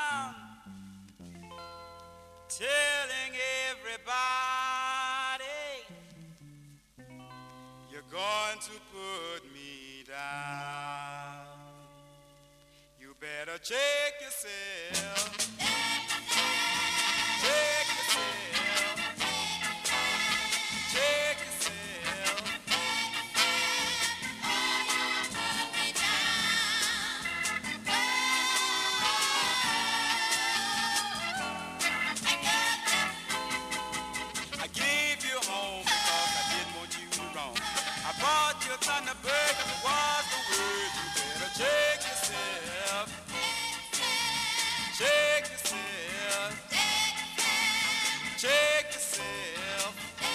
around telling everybody you're going to put me down. You better check yourself. Check yourself. Check yourself. I gave you home because I didn't want you wrong. I brought you a Thunderbird, it was the word. You better check yourself. Check yourself. Check yourself.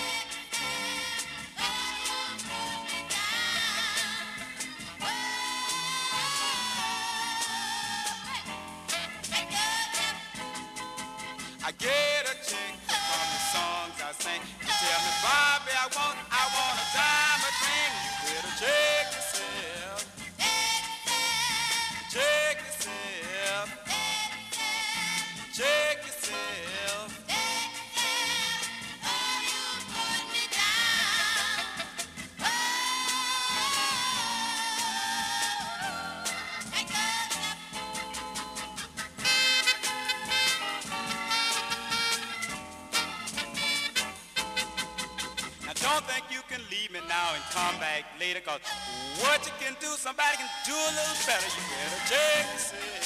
I get a check from the songs I sing. You tell me, Bobby, I want a diamond ring. You better check yourself. Check yourself. Check yourself. Now don't think you can leave me now and come back later, cause what you can do, somebody can do a little better. You better check yourself.